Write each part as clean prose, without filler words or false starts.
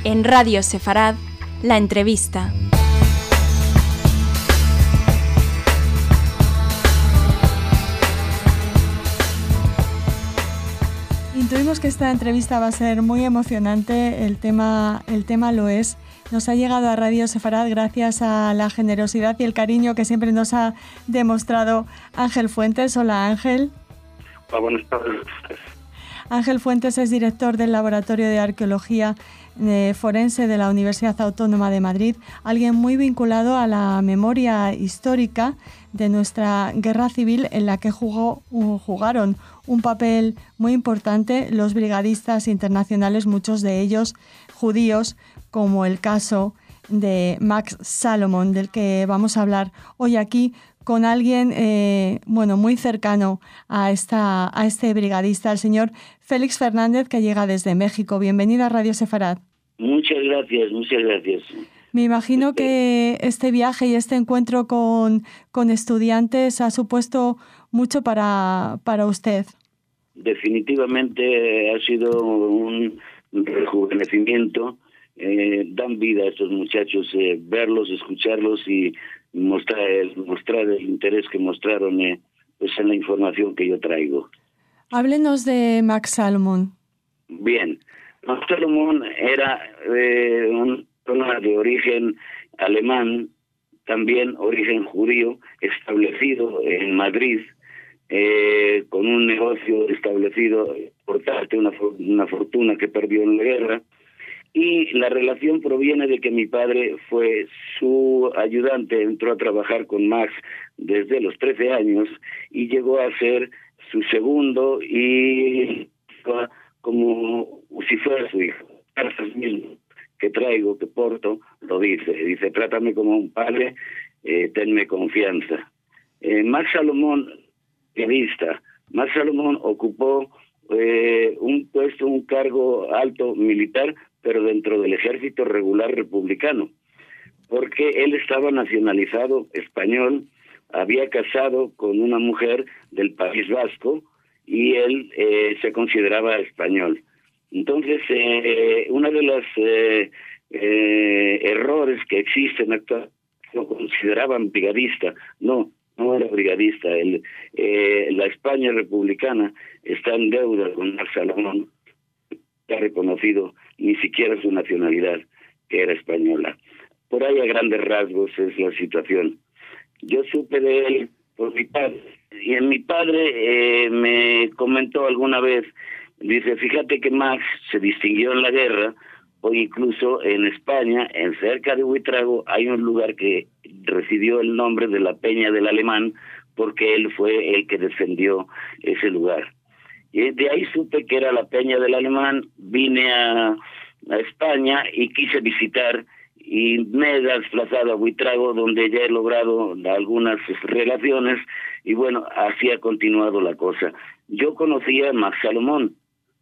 En Radio Sefarad, la entrevista. Intuimos que esta entrevista va a ser muy emocionante, el tema lo es. Nos ha llegado a Radio Sefarad gracias a la generosidad y el cariño que siempre nos ha demostrado Ángel Fuentes. Hola, Ángel. Hola, buenas tardes. Ángel Fuentes es director del Laboratorio de Arqueología Forense de la Universidad Autónoma de Madrid, alguien muy vinculado a la memoria histórica de nuestra guerra civil, en la que jugaron un papel muy importante los brigadistas internacionales, muchos de ellos judíos, como el caso de Max Salomon, del que vamos a hablar hoy aquí con alguien muy cercano a este brigadista, el señor Félix Fernández, que llega desde México. Bienvenido a Radio Sefarad. Muchas gracias. Me imagino que este viaje y este encuentro con estudiantes ha supuesto mucho para usted. Definitivamente ha sido un rejuvenecimiento. Dan vida a estos muchachos, verlos, escucharlos y mostrar el interés que mostraron en la información que yo traigo. Háblenos de Max Salomon. Bien, Max Salomon era una persona de origen alemán, también origen judío, establecido en Madrid, con un negocio establecido por parte de una fortuna que perdió en la guerra. Y la relación proviene de que mi padre fue su ayudante, entró a trabajar con Max desde los 13 años y llegó a ser su segundo y como si fuera su hijo. Cartas mismo que traigo, que porto, lo dice, trátame como un padre, tenme confianza. Max Salomon, periodista, Max Salomon ocupó un cargo alto militar, pero dentro del ejército regular republicano, porque él estaba nacionalizado español, había casado con una mujer del País Vasco y él se consideraba español. Entonces, uno de los errores que existen actualmente, lo consideraban brigadista. No era brigadista. La España republicana está en deuda con Max Salomon, ha reconocido ni siquiera su nacionalidad, que era española. Por ahí a grandes rasgos es la situación. Yo supe de él por mi padre, y mi padre me comentó alguna vez, dice, fíjate que Max se distinguió en la guerra, o incluso en España, en cerca de Buitrago, hay un lugar que recibió el nombre de la Peña del Alemán, porque él fue el que defendió ese lugar. Y de ahí supe que era la Peña del Alemán, vine a España y quise visitar y me he desplazado a Buitrago, donde ya he logrado algunas relaciones y bueno, así ha continuado la cosa. Yo conocía a Max Salomon,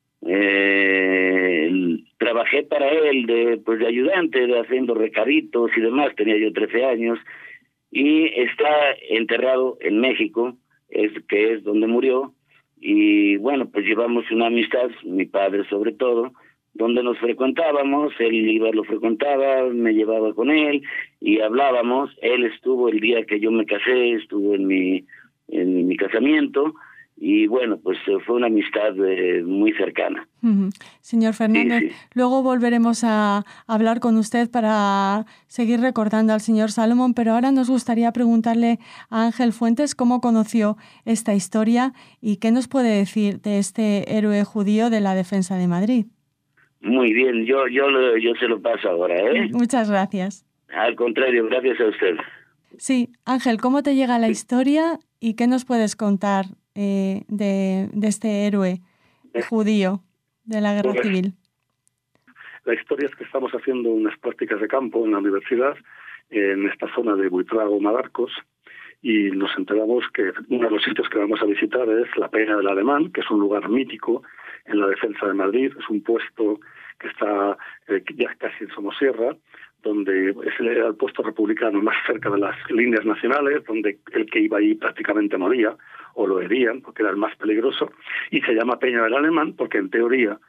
trabajé para él de ayudante, haciendo recaditos y demás, tenía yo 13 años y está enterrado en México, que es donde murió. Y bueno, pues llevamos una amistad, mi padre sobre todo, donde nos frecuentábamos, él lo frecuentaba, me llevaba con él y hablábamos. Él estuvo el día que yo me casé, estuvo en mi casamiento y bueno, pues fue una amistad muy cercana. Señor Fernández, sí. Luego volveremos a hablar con usted para seguir recordando al señor Salomon, pero ahora nos gustaría preguntarle a Ángel Fuentes cómo conoció esta historia y qué nos puede decir de este héroe judío de la defensa de Madrid. Muy bien, yo se lo paso ahora, ¿eh? Muchas gracias. Al contrario, gracias a usted. Sí, Ángel, ¿cómo te llega la historia y qué nos puedes contar de este héroe judío de la guerra civil? La historia es que estamos haciendo unas prácticas de campo en la universidad, en esta zona de Buitrago, Madarcos, y nos enteramos que uno de los sitios que vamos a visitar es la Peña del Alemán, que es un lugar mítico en la defensa de Madrid. Es un puesto que está ya casi en Somosierra, donde es el puesto republicano más cerca de las líneas nacionales, donde el que iba ahí prácticamente moría, o lo herían, porque era el más peligroso, y se llama Peña del Alemán porque en teoría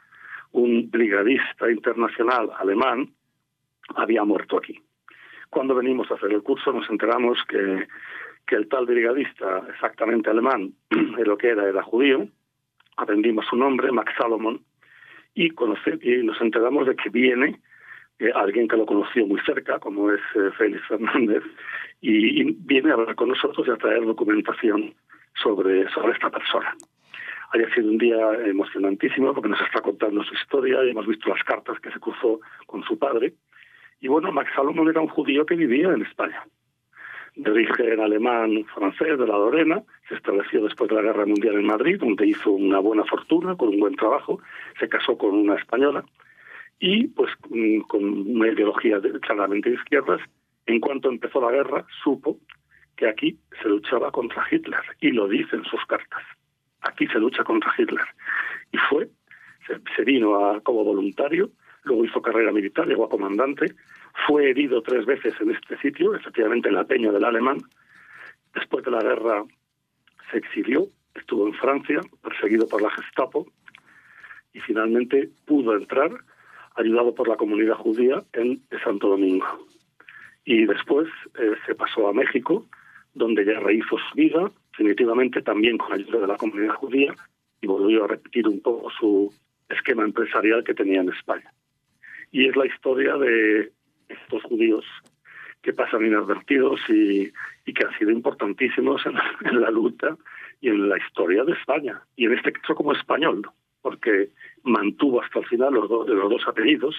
un brigadista internacional alemán, había muerto aquí. Cuando venimos a hacer el curso nos enteramos que el tal brigadista, exactamente alemán, lo que era judío. Aprendimos su nombre, Max Salomon, y nos enteramos de que viene alguien que lo conoció muy cerca, como es Félix Fernández, y viene a hablar con nosotros y a traer documentación sobre esta persona. Haya sido un día emocionantísimo porque nos está contando su historia y hemos visto las cartas que se cruzó con su padre. Y bueno, Max Salomon era un judío que vivía en España, de origen alemán francés, de la Lorena. Se estableció después de la Guerra Mundial en Madrid, donde hizo una buena fortuna, con un buen trabajo. Se casó con una española y, pues, con una ideología claramente de izquierdas. En cuanto empezó la guerra, supo que aquí se luchaba contra Hitler, y lo dice en sus cartas. Aquí se lucha contra Hitler. Y se vino como voluntario, luego hizo carrera militar, llegó a comandante, fue herido 3 veces en este sitio, efectivamente en la Peña del Alemán. Después de la guerra se exilió, estuvo en Francia, perseguido por la Gestapo, y finalmente pudo entrar, ayudado por la comunidad judía, en Santo Domingo. Y después se pasó a México, donde ya rehizo su vida, definitivamente también con ayuda de la comunidad judía, y volvió a repetir un poco su esquema empresarial que tenía en España. Y es la historia de estos judíos que pasan inadvertidos y que han sido importantísimos en la lucha y en la historia de España, y en este caso como español, porque mantuvo hasta el final los dos apellidos,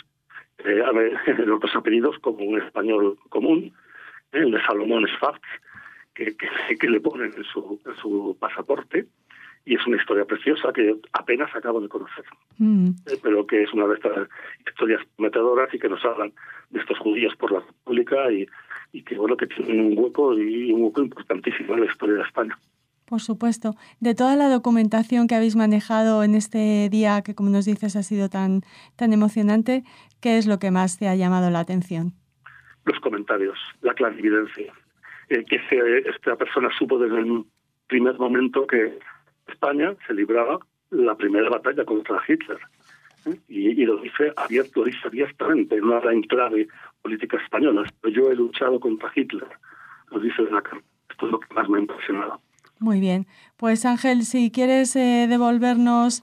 los dos apellidos como un español común, el de Salomón Schwartz, que le ponen en su pasaporte, y es una historia preciosa que apenas acabo de conocer, pero que es una de estas historias prometedoras y que nos hablan de estos judíos por la República y que, bueno, que tienen un hueco importantísimo en la historia de España. Por supuesto. De toda la documentación que habéis manejado en este día, que como nos dices ha sido tan emocionante, ¿qué es lo que más te ha llamado la atención? Los comentarios, la clarividencia. Que esta persona supo desde el primer momento que España se libraba la primera batalla contra Hitler. Y lo dice abiertamente, no habla en clave política española. Pero yo he luchado contra Hitler, lo dice en la carta. Esto es lo que más me ha impresionado. Muy bien. Pues Ángel, si quieres devolvernos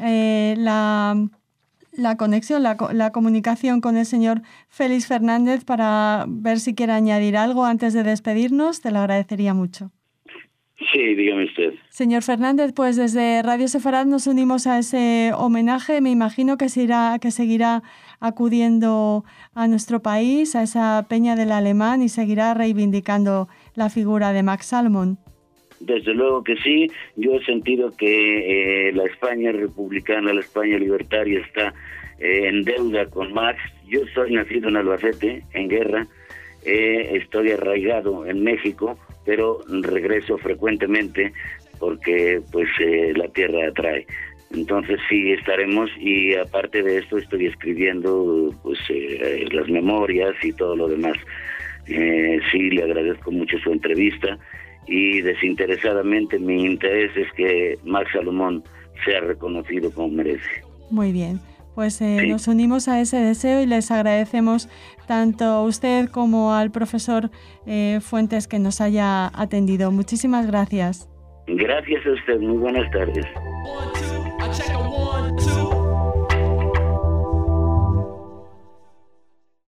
la conexión, la comunicación con el señor Félix Fernández para ver si quiere añadir algo antes de despedirnos, te lo agradecería mucho. Sí, dígame usted. Señor Fernández, pues desde Radio Sefarad nos unimos a ese homenaje. Me imagino que seguirá acudiendo a nuestro país, a esa Peña del Alemán, y seguirá reivindicando la figura de Max Salomon. Desde luego que sí. Yo he sentido que la España republicana, la España libertaria está en deuda con Max. Yo soy nacido en Albacete, en guerra. Estoy arraigado en México, pero regreso frecuentemente porque pues la tierra atrae. Entonces sí estaremos, y aparte de esto estoy escribiendo pues las memorias y todo lo demás. Sí, le agradezco mucho su entrevista, y desinteresadamente mi interés es que Max Salomón sea reconocido como merece. Muy bien. Pues sí, nos unimos a ese deseo y les agradecemos tanto a usted como al profesor Fuentes que nos haya atendido. Muchísimas gracias. Gracias a usted. Muy buenas tardes.